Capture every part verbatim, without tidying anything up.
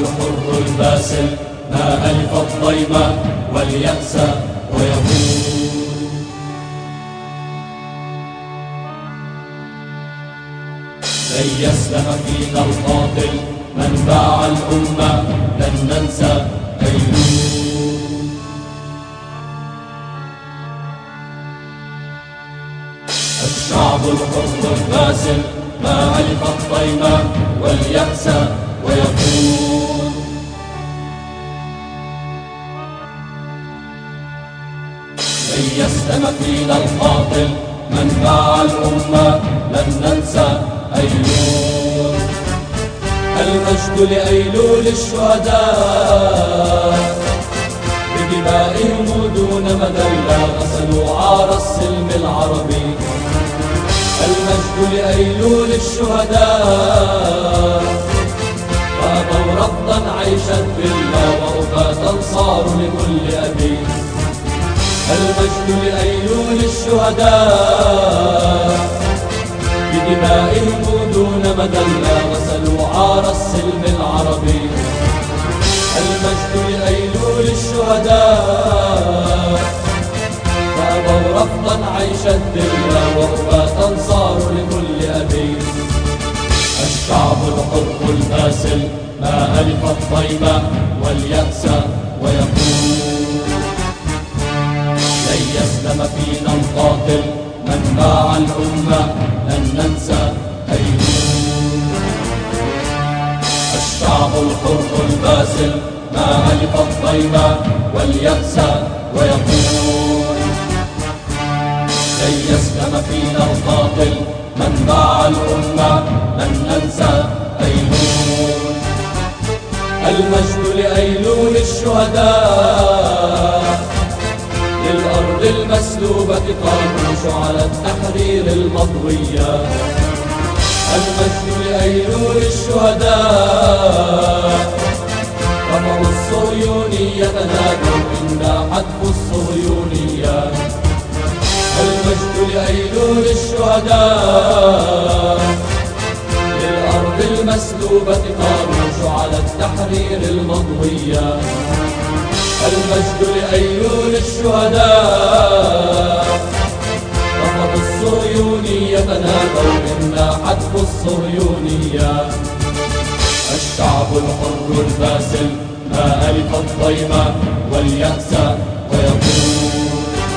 الحر الباسل ما ألف الضيم واليأس ويقول لن يسلم فينا القاتل من باع الأمة لن ننسى أيلول. الشعب الحر الباسل ما ألف الضيم واليأس ويقول لن يسلم فينا القاتل من باع الأمة لن ننسى أيلول. المجد لأيلول الشهداء بدمائهم دون مذلة غسلوا عار السلم العربي. المجد لأيلول الشهداء فأبوا رفضا عيش الذلة وأفاة صاروا لكل أبي. المجد لأيلول الشهداء بدمائهم دون مذلة غسلوا عار السلم العربي. المجد لأيلول الشهداء فأبوا رفضا عيش الذلة وأفاة صاروا لكل أبي. الشعب الحر الباسل ما ألف الضيم واليأس ويقول لن يسلم فينا القاتل من باع الأمة لن ننسى أيلول. الشعب الحر الباسل ما ألف الضيم واليأس ويقول لن يسلم فينا القاتل من باع الأمة لن ننسى أيلول. المجد لأيلول الشهداء للأرض المسلوبة قاموا شعلة تحرير المضوية. المجد لأيلول الشهداء رفعوا الصهيونية نادوا إنا حتف الصهيونية. المجد لأيلول الشهداء للأرض المسلوبة قاموا شعلة تحرير المضوية. المجد لأيلول الشهداء رفضوا الصهيونية نادوا إنا حتف الصهيونية. الشعب الحر الباسل ما ألف الضيم واليأس ويقول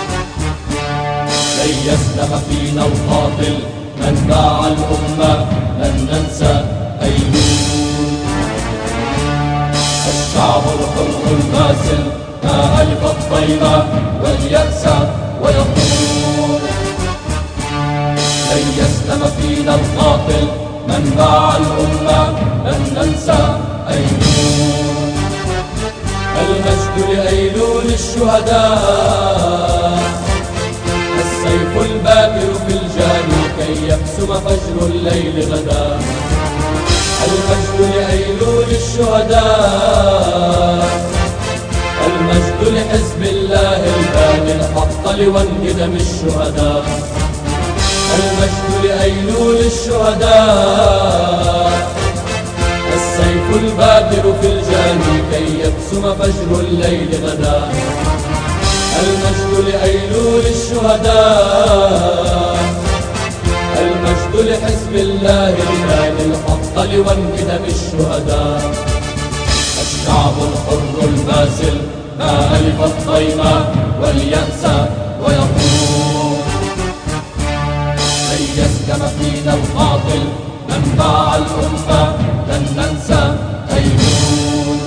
لن يسلم فينا القاتل من باع الأمة لن ننسى أيلول. الشعب الحر الباسل ما ألف الضيم واليأس ويقول لن يسلم فينا القاتل من باع الأمة لن ننسى أيلول. المجد لأيلول الشهداء السيف الباكر في الجاني كي يبسم فجر الليل غدا. المجد لأيلول الشهداء المجد لحزب الله الباني الحق لوانهدم الشهداء. المجد لأيلول الشهداء السيف الباكر في الجاني كي يبسم فجر الليل غدا. المجد لأيلول الشهداء المجد لحزب الله الباني الحق لوانهدم الشهداء. الشعب الحر الباسل ما ألف الضيم واليأس ويقول لن يسلم فينا القاتل من باع الأمة لن ننسى أيلول.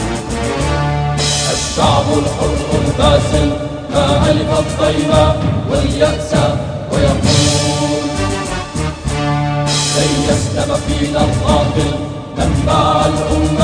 الشعب الحر الباسل ما ألف الضيم واليأس ويقول لن يسلم فينا القاتل من باع الأمة